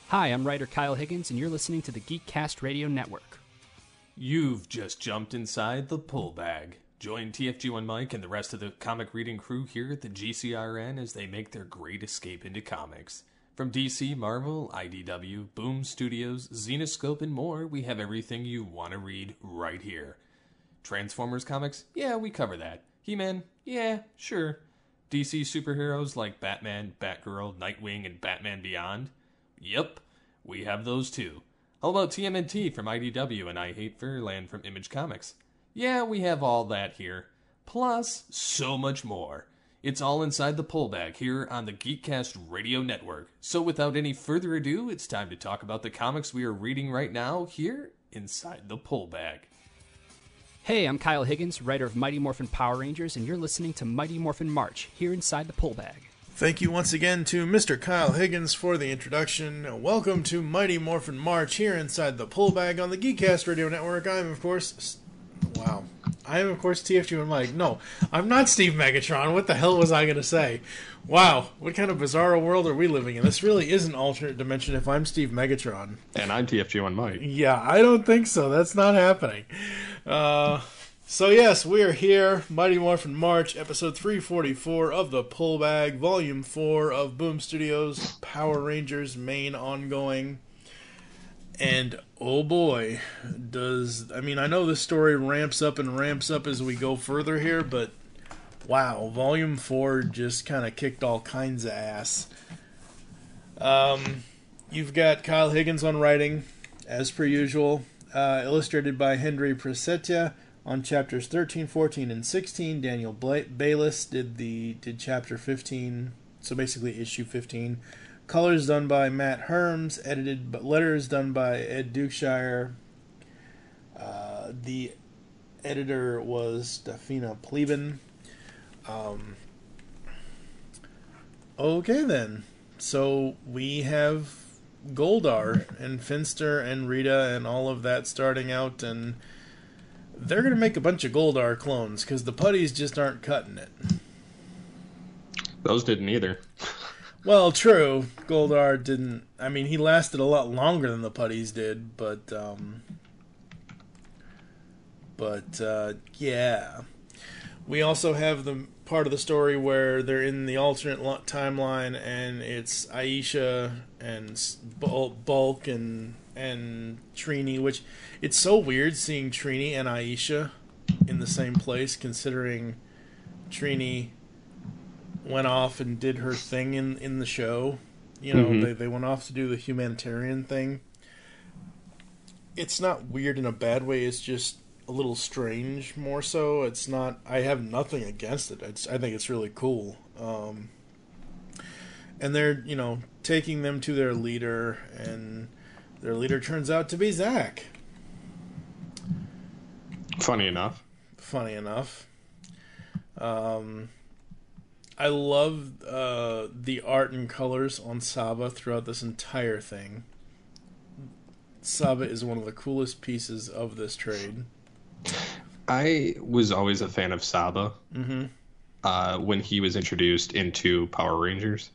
Hi, I'm writer Kyle Higgins, and you're listening to the Geekcast Radio Network. You've just jumped inside the pull bag. Join TFG1 Mike and the rest of the comic reading crew here at the GCRN as they make their great escape into comics. From DC, Marvel, IDW, Boom Studios, Zenescope, and more, we have everything you want to read right here. Transformers comics? Yeah, we cover that. He-Man? Yeah, sure. DC superheroes like Batman, Batgirl, Nightwing, and Batman Beyond? Yep, we have those too. How about TMNT from IDW and I Hate Fairyland from Image Comics? Yeah, we have all that here. Plus, so much more. It's all inside the pull bag here on the Geekcast Radio Network. So without any further ado, it's time to talk about the comics we are reading right now here inside the pull bag. Hey, I'm Kyle Higgins, writer of Mighty Morphin Power Rangers, and you're listening to Mighty Morphin March here inside the pull bag. Thank you once again to Mr. Kyle Higgins for the introduction. Welcome to Mighty Morphin March here inside the pull bag on the Geekcast Radio Network. I am, of course, TFG and Mike. No, I'm not Steve Megatron. What the hell was I going to say? Wow, what kind of bizarre world are we living in? This really is an alternate dimension if I'm Steve Megatron. And I'm TFG1 Mike. Yeah, I don't think so. That's not happening. So yes, we are here, Mighty Morphin March, episode 344 of the Pull Bag, volume 4 of Boom Studios' Power Rangers main ongoing. And oh boy, I know this story ramps up and ramps up as we go further here, but wow, volume 4 just kind of kicked all kinds of ass. You've got Kyle Higgins on writing, as per usual, illustrated by Henry Prasetya. On chapters 13, 14, and 16, Daniel Bayliss did chapter 15, so basically issue 15. Colors done by Matt Herms, letters done by Ed Dukeshire. The editor was Dafina Pleben. Okay then, so we have Goldar and Finster and Rita and all of that starting out, and they're going to make a bunch of Goldar clones, because the putties just aren't cutting it. Those didn't either. Well, true. Goldar didn't... I mean, he lasted a lot longer than the putties did, but yeah. We also have the part of the story where they're in the alternate timeline, and it's Aisha and Bulk and Trini, which it's so weird seeing Trini and Aisha in the same place, considering Trini went off and did her thing in the show. You know, they went off to do the humanitarian thing. It's not weird in a bad way, it's just a little strange, more so. It's not... I have nothing against it. I think it's really cool. And they're, taking them to their leader, and their leader turns out to be Zack. Funny enough. I love the art and colors on Saba throughout this entire thing. Saba is one of the coolest pieces of this trade. I was always a fan of Saba when he was introduced into Power Rangers.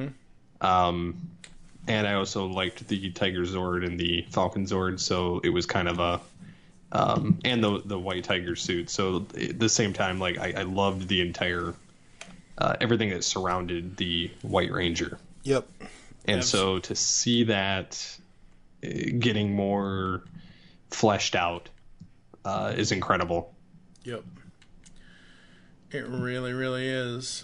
And I also liked the Tiger Zord and the Falcon Zord, so it was kind of a... and the White Tiger suit. So at the same time, I loved the entire... everything that surrounded the White Ranger. Yep. And so to see that getting more fleshed out is incredible. Yep. It really, really is.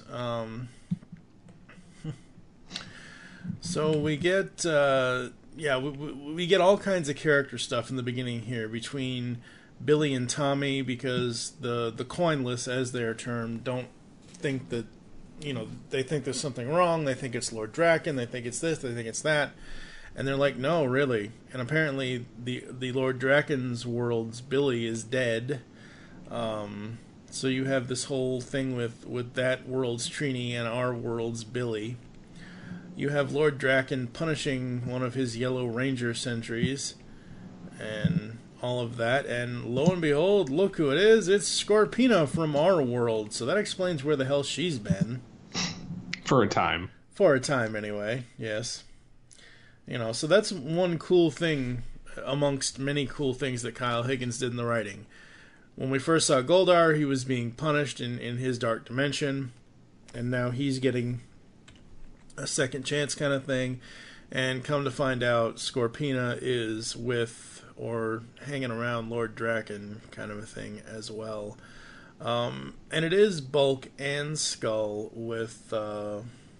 So we get, we get all kinds of character stuff in the beginning here between Billy and Tommy, because the coinless, as they are termed, don't think that, they think there's something wrong. They think it's Lord Draken. They think it's this. They think it's that. And they're like, no, really. And apparently the Lord Draken's world's Billy is dead. So you have this whole thing with that world's Trini and our world's Billy. You have Lord Draken punishing one of his Yellow Ranger sentries and all of that. And lo and behold, look who it is. It's Scorpina from our world. So that explains where the hell she's been. For a time. For a time, anyway. Yes. So that's one cool thing amongst many cool things that Kyle Higgins did in the writing. When we first saw Goldar, he was being punished in his dark dimension, and now he's getting a second chance kind of thing. And come to find out, Scorpina is with or hanging around Lord Draken kind of a thing as well. And it is Bulk and Skull with the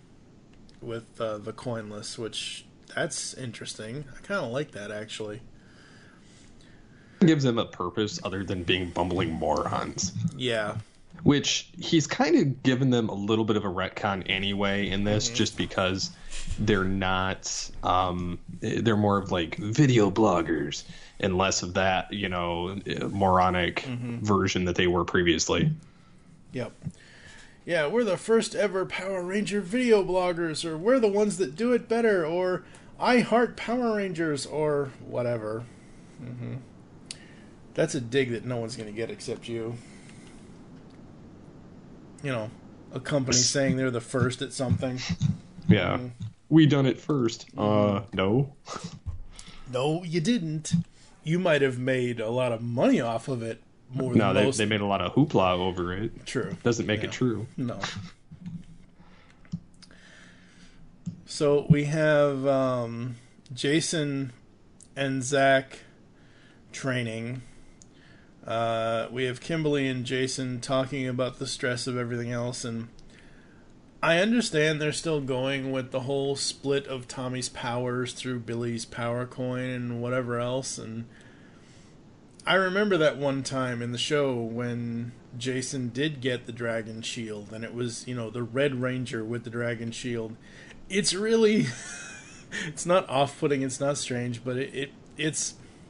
coinless, which that's interesting. I kind of like that, actually. It gives them a purpose other than being bumbling morons. Yeah. Which he's kind of given them a little bit of a retcon anyway in this, just because they're not, they're more of like video bloggers and less of that, moronic version that they were previously. Yep. Yeah, we're the first ever Power Ranger video bloggers, or we're the ones that do it better, or I heart Power Rangers, or whatever. That's a dig that no one's going to get except you. A company saying they're the first at something. Yeah. We done it first. No. No, you didn't. You might have made a lot of money off of it more than most. They made a lot of hoopla over it. True. Doesn't make it true. No. So we have Jason and Zach training. We have Kimberly and Jason talking about the stress of everything else, and I understand they're still going with the whole split of Tommy's powers through Billy's power coin and whatever else, and I remember that one time in the show when Jason did get the Dragon Shield, and it was, the Red Ranger with the Dragon Shield. It's really, it's not off-putting, it's not strange, but it's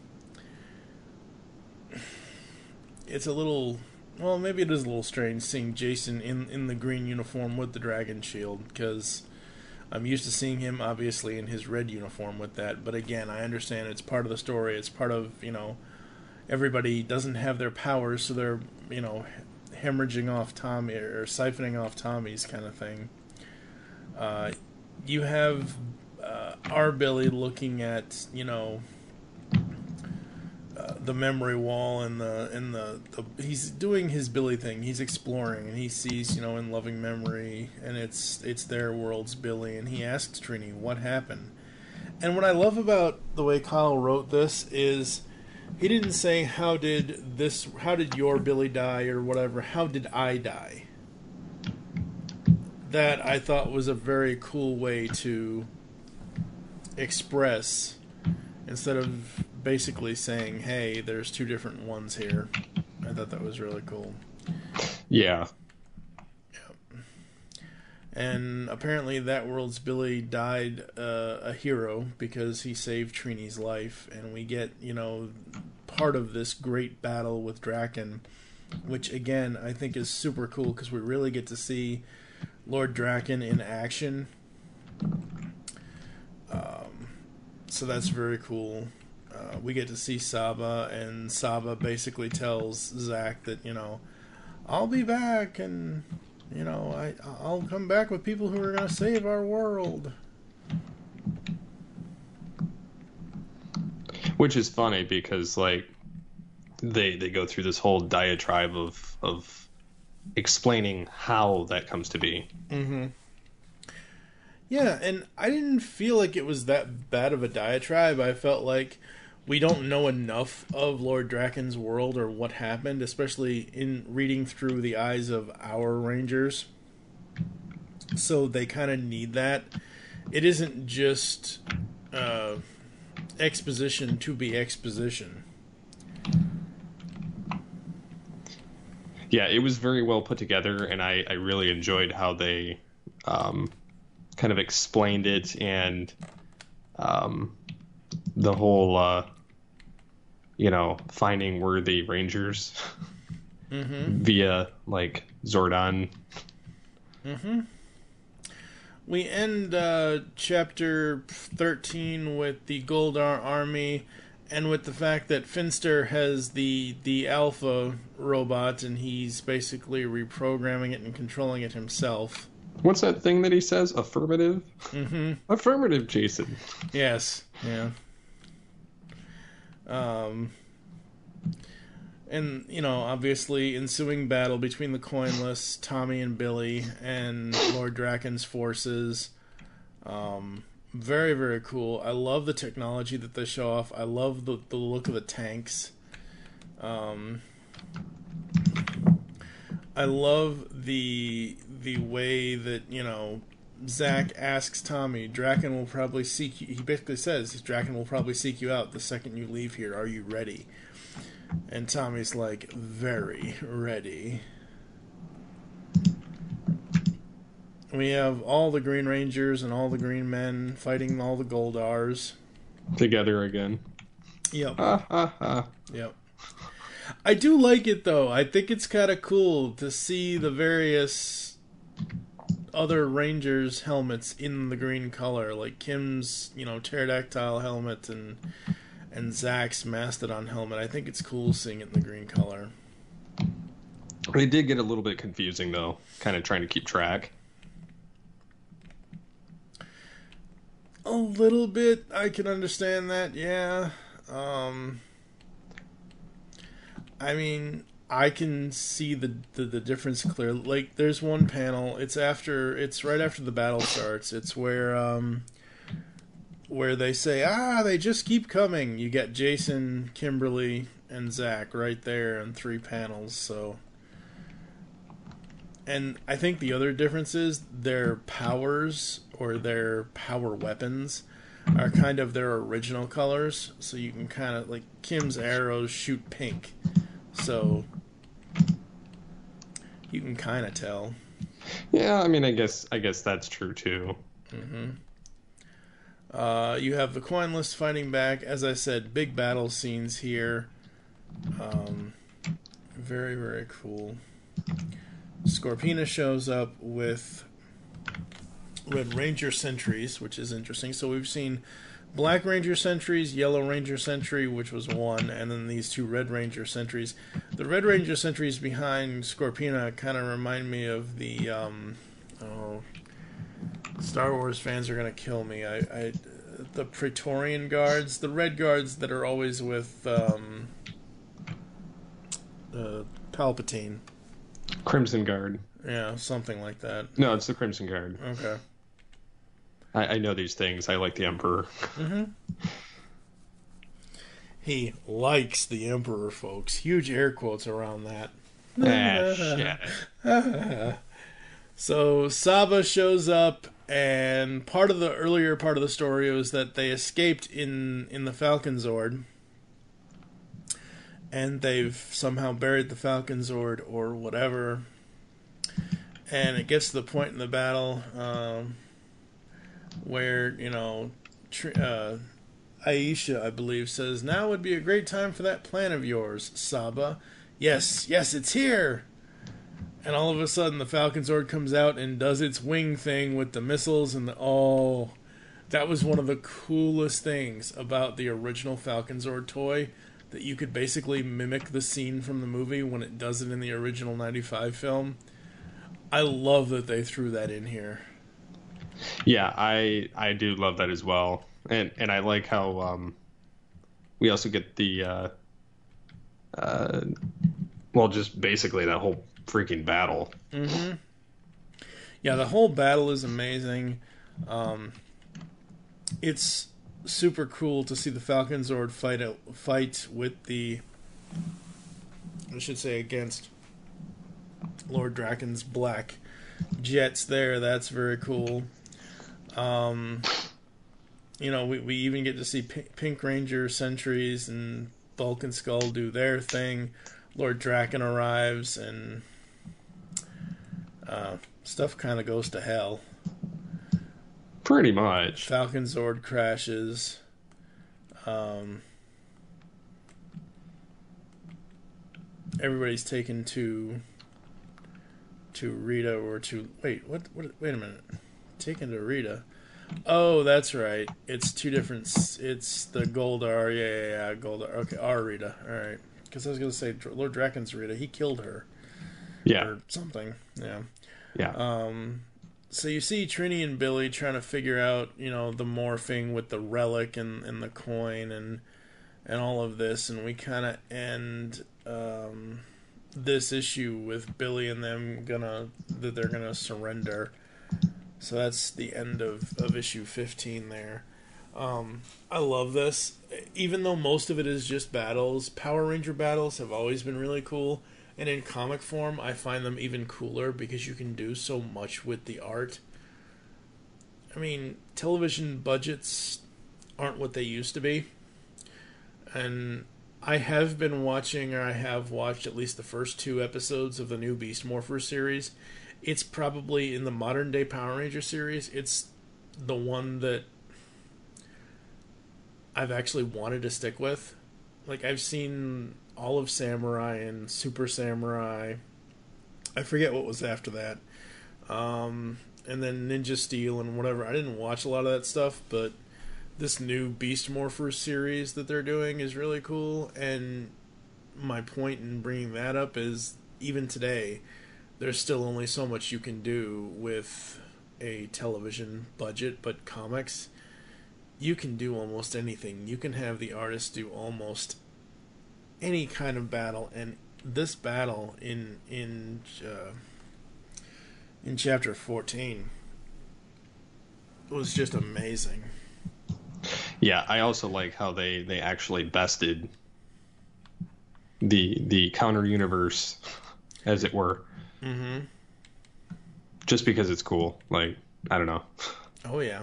a little, well, maybe it is a little strange seeing Jason in the green uniform with the Dragon Shield, because I'm used to seeing him, obviously, in his red uniform with that. But again, I understand it's part of the story. It's part of, everybody doesn't have their powers, so they're, hemorrhaging off Tommy, or siphoning off Tommy's kind of thing. You have our Billy looking at, the memory wall and the he's doing his Billy thing. He's exploring, and he sees, in loving memory, and it's their world's Billy, and he asks Trini what happened. And what I love about the way Kyle wrote this is he didn't say how did your Billy die or whatever, how did I die? That I thought was a very cool way to express, instead of basically saying, hey, there's two different ones here. I thought that was really cool. Yeah. Yep. And apparently that world's Billy died a hero because he saved Trini's life, and we get, part of this great battle with Draken, which again I think is super cool because we really get to see Lord Draken in action. So that's very cool. We get to see Saba, and Saba basically tells Zach that, I'll be back, and, I'll come back with people who are going to save our world. Which is funny because, they go through this whole diatribe of explaining how that comes to be. Mm-hmm. Yeah, and I didn't feel like it was that bad of a diatribe. I felt like we don't know enough of Lord Draken's world or what happened, especially in reading through the eyes of our Rangers. So they kind of need that. It isn't just exposition to be exposition. Yeah, it was very well put together, and I really enjoyed how they kind of explained it, and the whole finding worthy Rangers via Zordon. We end chapter 13 with the Goldar army, and with the fact that Finster has the Alpha robot, and he's basically reprogramming it and controlling it himself. What's that thing that he says? Affirmative? Mm-hmm. Affirmative, Jason. Yes. Yeah. And, obviously, ensuing battle between the Coinless, Tommy and Billy, and Lord Draken's forces. Very, very cool. I love the technology that they show off. I love the look of the tanks. I love the way that, Zack asks Tommy, Draken will probably seek you. He basically says, Draken will probably seek you out the second you leave here. Are you ready? And Tommy's like, very ready. We have all the Green Rangers and all the Green Men fighting all the Goldars. Together again. Yep. Yep. I do like it, though. I think it's kind of cool to see the various other Rangers' helmets in the green color. Like Kim's, pterodactyl helmet and Zack's Mastodon helmet. I think it's cool seeing it in the green color. It did get a little bit confusing, though, kind of trying to keep track. A little bit. I can understand that, yeah. I mean, I can see the difference clearly. Like, there's one panel. It's right after the battle starts. It's where they say, they just keep coming. You get Jason, Kimberly, and Zack right there in 3 panels. So, and I think the other difference is their powers or their power weapons are kind of their original colors. So you can kind of, like, Kim's arrows shoot pink. So you can kind of tell. Yeah, I mean, I guess that's true too. Mm-hmm. You have the Coinless fighting back. As I said, big battle scenes here. Very, very cool. Scorpina shows up with Red Ranger sentries, which is interesting. So we've seen Black Ranger sentries, Yellow Ranger sentry, which was 1, and then these 2 Red Ranger sentries. The Red Ranger sentries behind Scorpina kind of remind me of the Star Wars fans are gonna kill me. The Praetorian Guards, the Red Guards that are always with Palpatine. Crimson Guard. Yeah, something like that. No, it's the Crimson Guard. Okay. I know these things. I like the Emperor. Mm-hmm. He likes the Emperor, folks. Huge air quotes around that. Shit. So Saba shows up, and the earlier part of the story was that they escaped in the Falcon Zord, and they've somehow buried the Falcon Zord or whatever. And it gets to the point in the battle where, Aisha, I believe, says, "Now would be a great time for that plan of yours, Saba. Yes, it's here." And all of a sudden, the Falcon Zord comes out and does its wing thing with the missiles and that was one of the coolest things about the original Falcon Zord toy, that you could basically mimic the scene from the movie when it does it in the original 95 film. I love that they threw that in here. Yeah, I do love that as well. And I like how we also get the just basically that whole freaking battle. Mm-hmm. Yeah, the whole battle is amazing. It's super cool to see the Falcon Zord fight with against Lord Draken's black jets there. That's very cool. We even get to see Pink Ranger sentries and Bulk and Skull do their thing. Lord Draken arrives, and stuff kind of goes to hell. Pretty much. Falcon Zord crashes. Everybody's taken to Rita or to... Wait a minute. Taken to Rita. Oh, that's right. It's 2 different... It's the Goldar. Yeah, Goldar. Okay, our Rita. Alright. Because I was going to say Lord Draken's Rita. He killed her. Yeah. Or something. Yeah. Yeah. So you see Trini and Billy trying to figure out, you know, the morphing with the relic and the coin and all of this, and we kind of end this issue with Billy and them that they're gonna surrender. So that's the end of issue 15 there. I love this. Even though most of it is just battles, Power Ranger battles have always been really cool. And in comic form, I find them even cooler because you can do so much with the art. I mean, television budgets aren't what they used to be. And I have watched at least the first 2 episodes of the new Beast Morpher series. It's probably, in the modern day Power Ranger series, it's the one that I've actually wanted to stick with. Like, I've seen all of Samurai and Super Samurai. I forget what was after that. And then Ninja Steel and whatever. I didn't watch a lot of that stuff, but this new Beast Morpher series that they're doing is really cool. And my point in bringing that up is, even today, there's still only so much you can do with a television budget, but comics, you can do almost anything. You can have the artist do almost any kind of battle, and this battle in chapter 14 was just amazing. Yeah, I also like how they actually bested the counter universe, as it were. Mm-hmm. Just because it's cool. Like, I don't know. Oh yeah.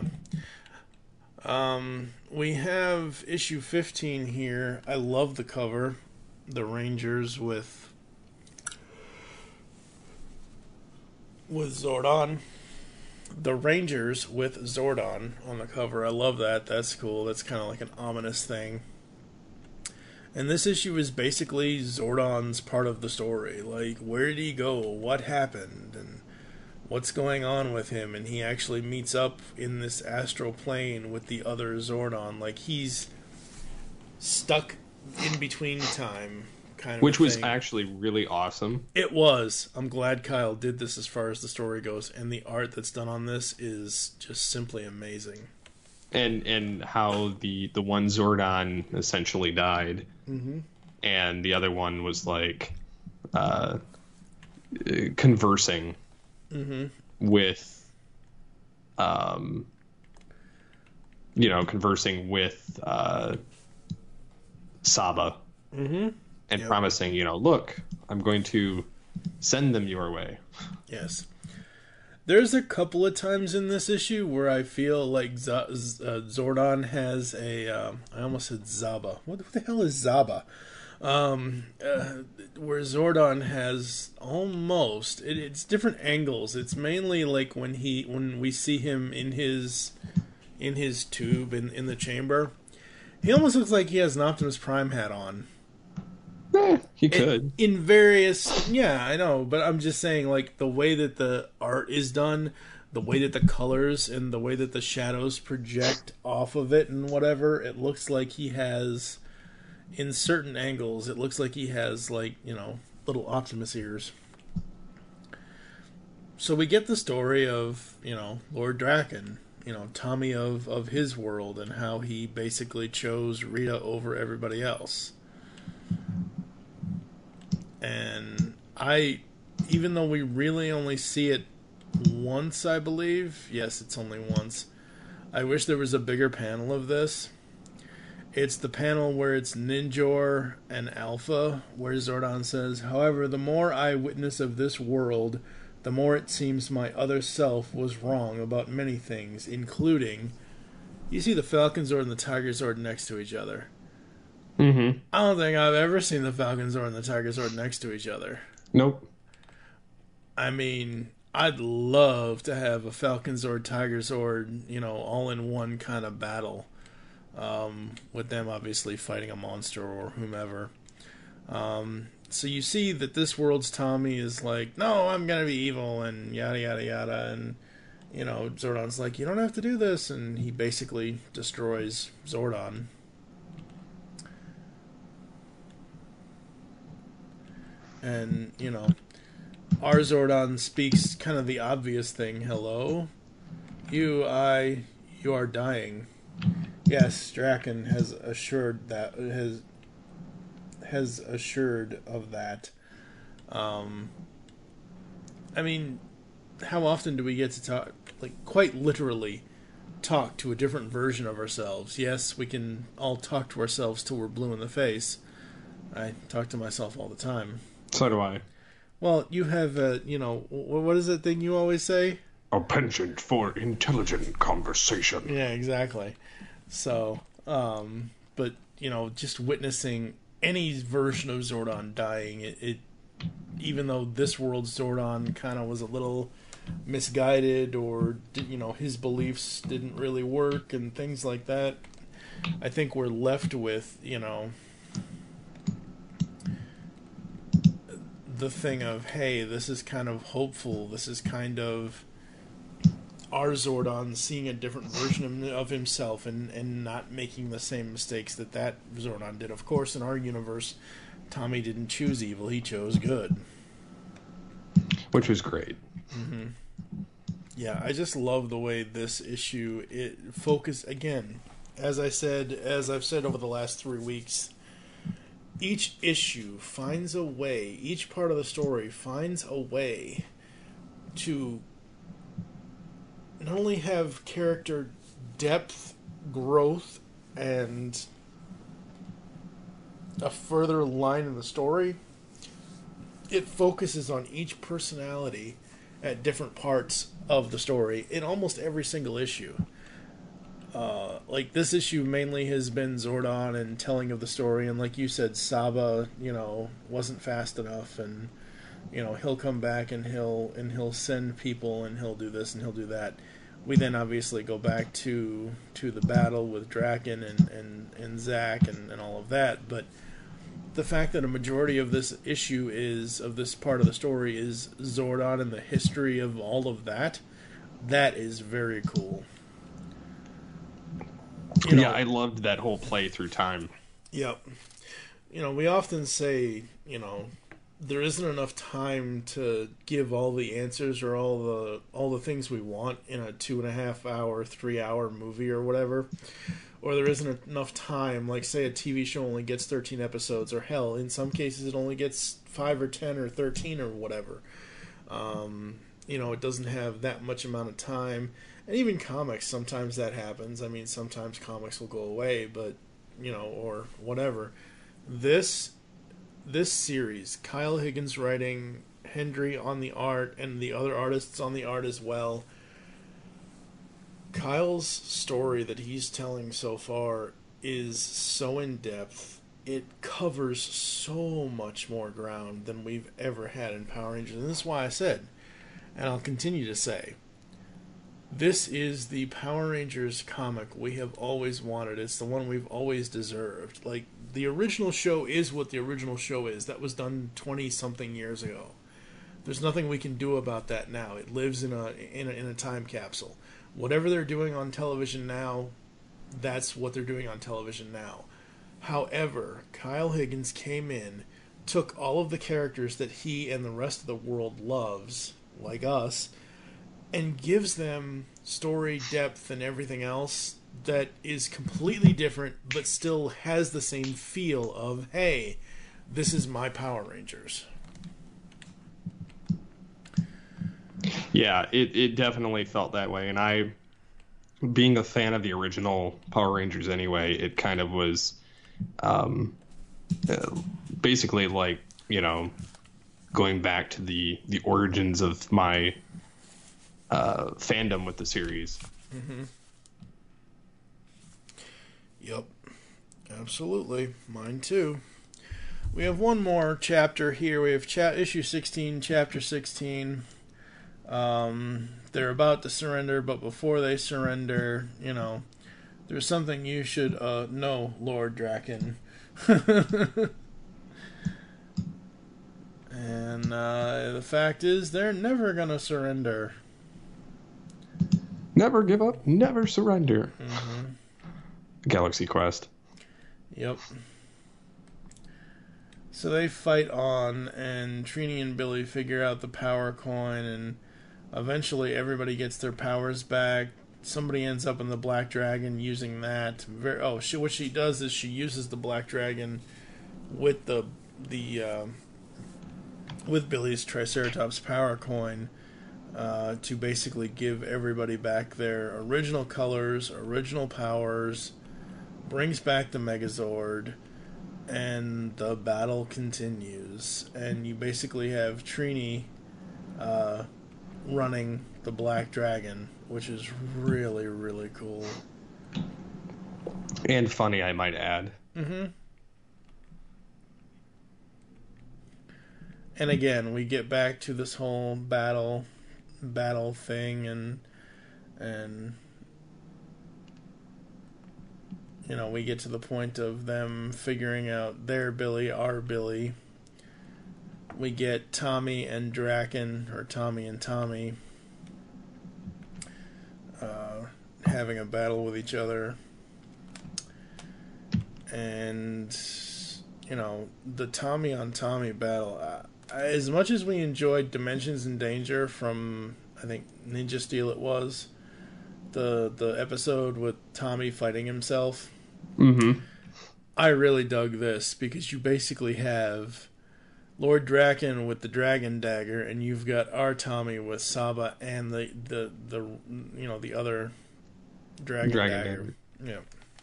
We have issue 15 here. I love the cover. The Rangers with Zordon. The Rangers with Zordon on the cover. I love that. That's cool. That's kind of like an ominous thing. And this issue is basically Zordon's part of the story. Like, where did he go? What happened? And what's going on with him? And he actually meets up in this astral plane with the other Zordon. Like, he's stuck in between time, kind of. Which was thing. actually really awesome. It was. I'm glad Kyle did this as far as the story goes. And the art that's done on this is just simply amazing. And how the one Zordon essentially died. Mm-hmm. And the other one was like conversing Mm-hmm. with conversing with Saba. Mm-hmm. And promising, look, I'm going to send them your way. Yes. There's a couple of times in this issue where I feel like Zordon has a I almost said Zaba. What the hell is Zaba? Where Zordon has almost it's different angles. It's mainly like when we see him in his tube in the chamber. He almost looks like he has an Optimus Prime hat on. He could. In various, yeah, I know, but I'm just saying, like, the way that the art is done, the way that the colors and the way that the shadows project off of it and whatever, it looks like he has, in certain angles, it looks like he has, like, little Optimus ears. So we get the story of, Lord Draken, Tommy of his world, and how he basically chose Rita over everybody else. And even though we really only see it once, I believe, yes, it's only once, I wish there was a bigger panel of this. It's the panel where it's Ninjor and Alpha, where Zordon says, however, the more I witness of this world, the more it seems my other self was wrong about many things, including, you see the Falcon Zord and the Tiger Zord next to each other. Mm-hmm. I don't think I've ever seen the Falcon Zord and the Tiger Zord next to each other. Nope. I mean, I'd love to have a Falcon Zord, Tiger Zord, all in one kind of battle. With them obviously fighting a monster or whomever. So you see that this world's Tommy is like, no, I'm gonna be evil, and yada yada yada, and Zordon's like, you don't have to do this, and he basically destroys Zordon. And, our Zordon speaks kind of the obvious thing. Hello? You are dying. Yes, Draken has assured assured of that. I mean, how often do we get to talk, like, quite literally talk to a different version of ourselves? Yes, we can all talk to ourselves till we're blue in the face. I talk to myself all the time. So do I. Well, you have, what is that thing you always say? A penchant for intelligent conversation. Yeah, exactly. So, but, just witnessing any version of Zordon dying, it even though this world's Zordon kind of was a little misguided, or, his beliefs didn't really work and things like that, I think we're left with, the thing of, hey, this is kind of hopeful. This is kind of our Zordon seeing a different version of himself and not making the same mistakes that Zordon did. Of course, in our universe, Tommy didn't choose evil. He chose good. Which was great. Mm-hmm. Yeah, I just love the way this issue, it focused, again, as I've said over the last 3 weeks, each issue finds a way, each part of the story finds a way to not only have character depth, growth, and a further line in the story, it focuses on each personality at different parts of the story in almost every single issue. Like, this issue mainly has been Zordon and telling of the story, and like you said, Saba, wasn't fast enough, and he'll come back and he'll send people and he'll do this and he'll do that. We then obviously go back to the battle with Draken and Zack and all of that, but the fact that a majority of this issue of this part of the story is Zordon and the history of all of that is very cool. I loved that whole play through time. Yep. We often say, there isn't enough time to give all the answers or all the things we want in a 2.5 hour, 3 hour movie or whatever. Or there isn't enough time, like say a TV show only gets 13 episodes, or hell, in some cases it only gets 5 or 10 or 13 or whatever. It doesn't have that much amount of time. And even comics, sometimes that happens. I mean, sometimes comics will go away, but, or whatever. This series, Kyle Higgins writing, Hendry on the art, and the other artists on the art as well, Kyle's story that he's telling so far is so in-depth. It covers so much more ground than we've ever had in Power Rangers. And this is why I said, and I'll continue to say, this is the Power Rangers comic we have always wanted. It's the one we've always deserved. Like, the original show is what the original show is. That was done 20-something years ago. There's nothing we can do about that now. It lives in a time capsule. Whatever they're doing on television now, that's what they're doing on television now. However, Kyle Higgins came in, took all of the characters that he and the rest of the world loves, like us, and gives them story depth and everything else that is completely different, but still has the same feel of, hey, this is my Power Rangers. Yeah, it definitely felt that way. And I, being a fan of the original Power Rangers anyway, it kind of was basically like, going back to the origins of my fandom with the series. Mm-hmm. Yep, absolutely. Mine too. We have one more chapter here. We have issue 16, chapter 16. They're about to surrender, but before they surrender, there's something you should know, Lord Draken. And the fact is, they're never going to surrender. Never give up, never surrender. Mm-hmm. Galaxy Quest. Yep. So they fight on, and Trini and Billy figure out the power coin, and eventually everybody gets their powers back. Somebody ends up in the Black Dragon using that. What she does is she uses the Black Dragon with with Billy's Triceratops power coin to basically give everybody back their original colors, original powers, brings back the Megazord, and the battle continues. And you basically have Trini running the Black Dragon, which is really, really cool. And funny, I might add. Mm-hmm. And again, we get back to this whole battle thing, and you know, we get to the point of them figuring out their Billy, our Billy. We get Tommy and Draken, or Tommy and Tommy, having a battle with each other. And, you know, the Tommy on Tommy battle, as much as we enjoyed Dimensions in Danger from, I think, Ninja Steel it was, the episode with Tommy fighting himself, Mm-hmm. I really dug this, because you basically have Lord Draken with the Dragon Dagger, and you've got our Tommy with Saba and the you know, the other Dragon Dagger. Yeah.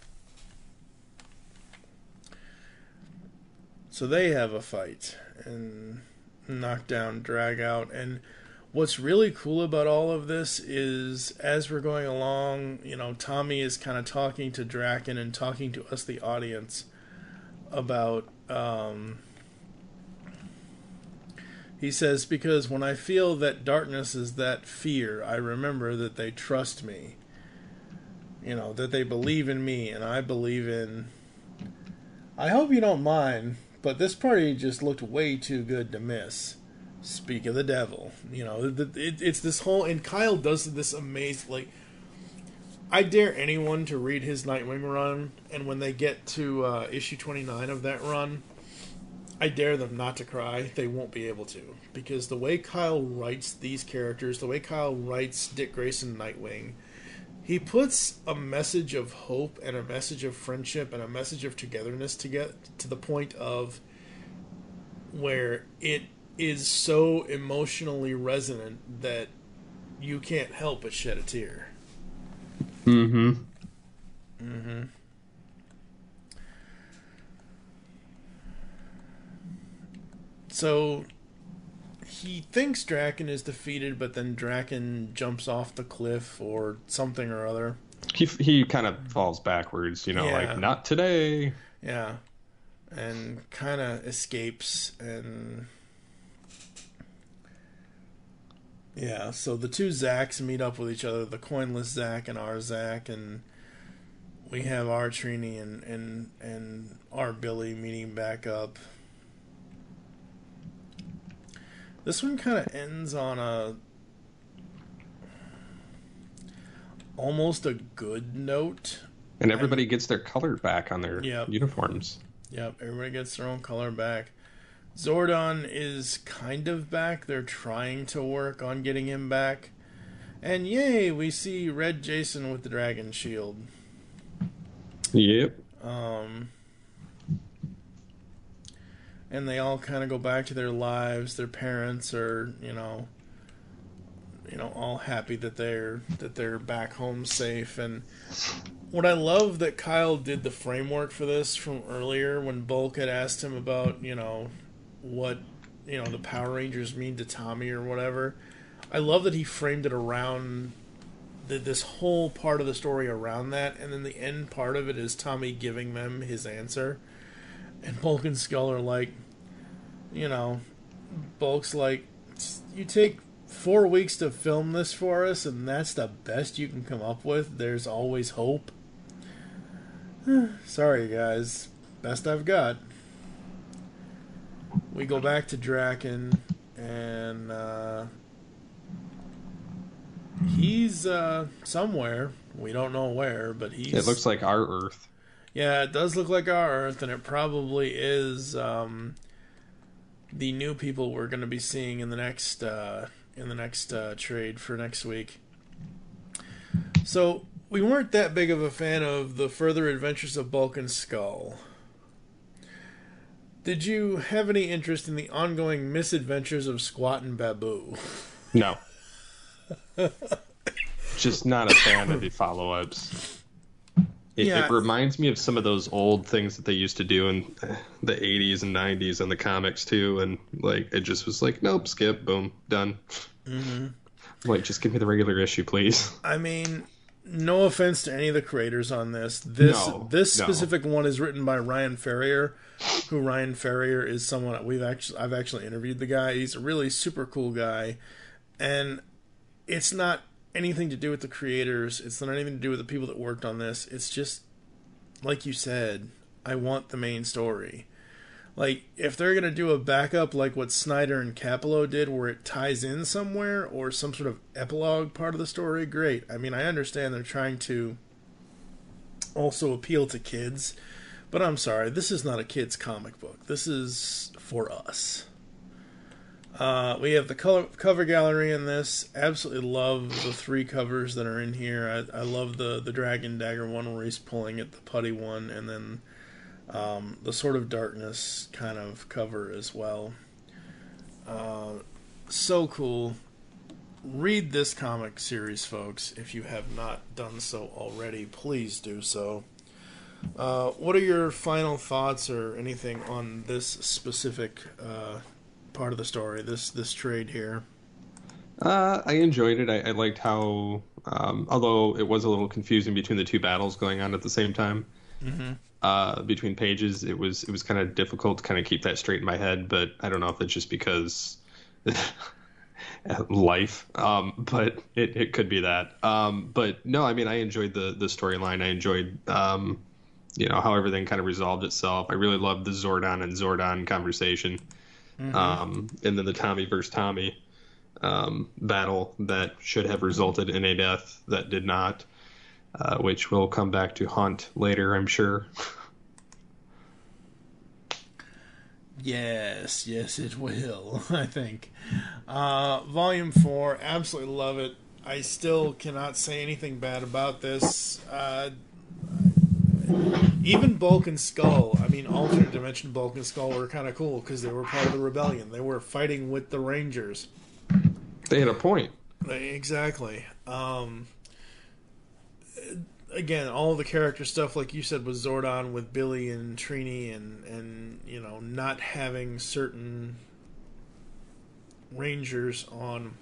So they have a fight and knock down, drag out, and what's really cool about all of this is, as we're going along, you know, Tommy is kind of talking to Draken and talking to us, the audience, about, he says, because when I feel that darkness is that fear, I remember that they trust me. You know, that they believe in me, and I believe in... I hope you don't mind, but this party just looked way too good to miss. Speak of the devil. You know, it's this whole... And Kyle does this amazing... Like, I dare anyone to read his Nightwing run, and when they get to issue 29 of that run, I dare them not to cry. They won't be able to. Because the way Kyle writes these characters, the way Kyle writes Dick Grayson Nightwing, he puts a message of hope and a message of friendship and a message of togetherness to get to the point of where it is so emotionally resonant that you can't help but shed a tear. Mm-hmm. Mm-hmm. So he thinks Draken is defeated, but then Draken jumps off the cliff or something or other. He kind of falls backwards, you know, Yeah. like, not today. Yeah. And kind of escapes, and... Yeah, so the two Zacks meet up with each other, the coinless Zack and our Zack, and we have our Trini and our Billy meeting back up. This one kind of ends on a almost a good note. And everybody gets their color back on their Yep. uniforms. Yep, everybody gets their own color back. Zordon is kind of back. They're trying to work on getting him back. And yay, we see Red Jason with the Dragon Shield. Yep. And they all kind of go back to their lives. Their parents are, you know, all happy that they're back home safe. And what I love that Kyle did the framework for this from earlier when Bulk had asked him about, you know, what, you know, the Power Rangers mean to Tommy or whatever. I love that he framed it around this whole part of the story around that, and then the end part of it is Tommy giving them his answer. And Bulk and Skull are like, you know, Bulk's like, you take 4 weeks to film this for us, and that's the best you can come up with? There's always hope? Sorry, guys. Best I've got. We go back to Draken, and he's somewhere. We don't know where, but he's... It looks like our Earth. Yeah, it does look like our Earth, and it probably is the new people we're going to be seeing in the next trade for next week. So we weren't that big of a fan of the Further Adventures of Bulk and Skull. Did you have any interest in the ongoing misadventures of Squat and Babu? No. Just not a fan of the follow-ups. It reminds me of some of those old things that they used to do in the 80s and 90s in the comics too, and like it just was like, nope, skip, boom, done. Mm-hmm. Like, just give me the regular issue, please. I mean, no offense to any of the creators on this. This specific one is written by Ryan Ferrier, who Ryan Ferrier is someone I've actually interviewed the guy. He's a really super cool guy, and it's not anything to do with the creators. It's not anything to do with the people that worked on this. It's just, like you said, I want the main story. Like, if they're going to do a backup like what Snyder and Capello did where it ties in somewhere or some sort of epilogue part of the story, great. I mean, I understand they're trying to also appeal to kids, but I'm sorry, this is not a kid's comic book. This is for us. We have the cover gallery in this. Absolutely love the 3 covers that are in here. I love the Dragon Dagger one where he's pulling at the putty one, and then the Sword of Darkness kind of cover as well. So cool. Read this comic series, folks. If you have not done so already, please do so. What are your final thoughts or anything on this specific part of the story, this trade here? I enjoyed it. I liked how, although it was a little confusing between the 2 battles going on at the same time, between pages, it was kind of difficult to kind of keep that straight in my head. But I don't know if it's just because life, but it could be that. But no, I mean, I enjoyed the storyline. I enjoyed how everything kind of resolved itself. I really loved the Zordon and Zordon conversation. And then the Tommy versus Tommy battle that should have resulted in a death that did not, which will come back to haunt later, I'm sure. Yes, it will, I think. Volume 4, absolutely love it. I still cannot say anything bad about this. Even Bulk and Skull, I mean, alternate dimension Bulk and Skull were kind of cool because they were part of the rebellion. They were fighting with the Rangers. They had a point. Exactly. Again, all of the character stuff, like you said, was Zordon with Billy and Trini, and not having certain Rangers on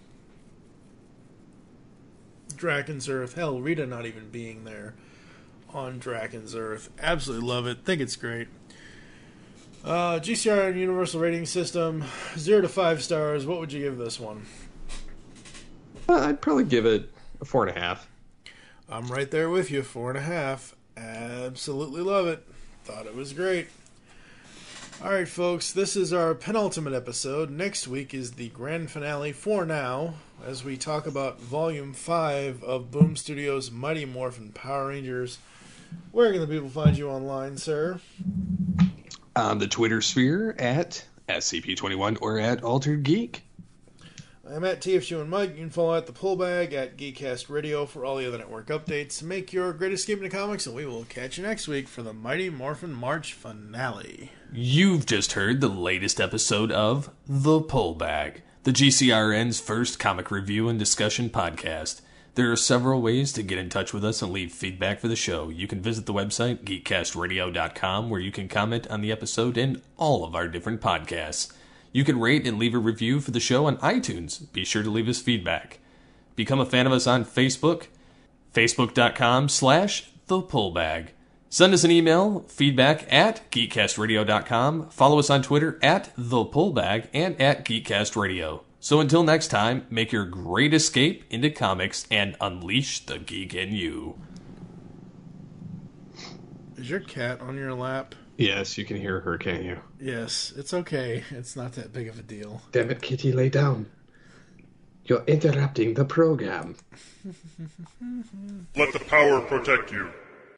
Draken's Earth. Hell, Rita not even being there on Draken's Earth. Absolutely love it. Think it's great. GCR and Universal Rating System, 0 to 5 stars. What would you give this one? I'd probably give it a 4.5. I'm right there with you, 4.5. Absolutely love it. Thought it was great. Alright, folks, this is our penultimate episode. Next week is the grand finale for now, as we talk about Volume 5 of Boom Studios' Mighty Morphin Power Rangers. Where can the people find you online, sir? On the Twitter sphere at SCP21 or at Altered Geek. I'm at TFG and Mike. You can follow at the Pullbag at Geekcast Radio for all the other network updates. Make your great escape into comics, and we will catch you next week for the Mighty Morphin March finale. You've just heard the latest episode of The Pullbag, the GCRN's first comic review and discussion podcast. There are several ways to get in touch with us and leave feedback for the show. You can visit the website, geekcastradio.com, where you can comment on the episode and all of our different podcasts. You can rate and leave a review for the show on iTunes. Be sure to leave us feedback. Become a fan of us on Facebook, facebook.com/thepullbag. Send us an email, feedback at geekcastradio.com. Follow us on Twitter at thepullbag and at geekcastradio. So until next time, make your great escape into comics and unleash the geek in you. Is your cat on your lap? Yes, you can hear her, can't you? Yes, it's okay. It's not that big of a deal. Damn it, Kitty, lay down. You're interrupting the program. Let the power protect you.